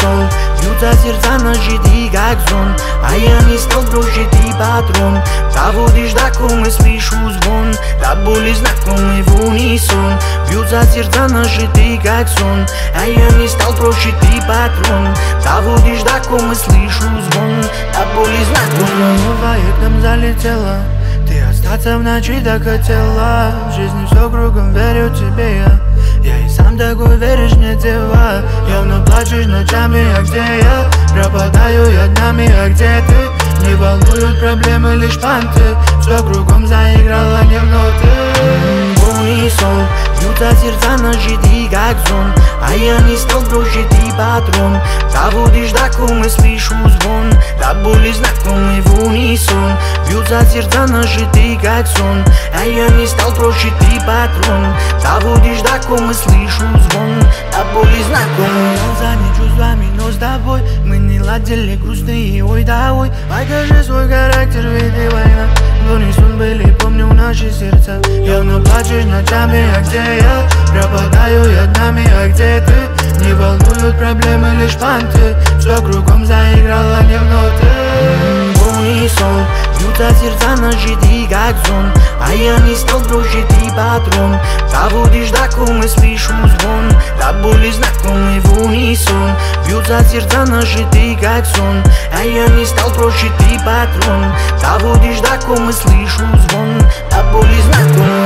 унисон. Бьются сердца нажитые как сон, а я не стал бросить и патрон. Доводишь до комы, слышу звон, до боли знакомый в унисон. Бьются сердца нажитые как сон, а я не стал бросить и патрон. Доводишь до комы, слышу звон, до боли знакомый. Новая к нам залетела, ты остаться в ночи так хотела. В жизни все кругом, верю тебе я и сам такой, веришь мне, дева. Явно плачешь ночами, а где я? Пропадаю я днями, а где ты? Не волнуют проблемы, лишь понты. Все кругом заиграла не в ноты. Унисон, бьются сердца нажитые как сон, а я не стал бросить и патрон. Доводишь до комы, слышу звон, до боли знакомый в унисон. Бьются сердца нажитые как сон, а я не стал бросить и патрон. Доводишь до комы, слышу звон, до боли знакомый. Глазами, чувствами, но с тобой мы не ладили, грустные, ой да ой. Покажи свой характер, ведь и война. В унисон были, помню наши сердца. Явно плачешь ночами, а где я? Пропадаю я днями, а где ты? Не волнуют проблемы, лишь понты. Все кругом заиграла не в ноты. Унисон, бьются сердца нажитые как сон, а я не стал бросить и патрон. Доводишь до комы, слышу звон, до боли знакомый в унисон. Бьются сердца нажитые как сон, а я не стал бросить и патрон. Доводишь до комы, слышу звон, до боли знакомый.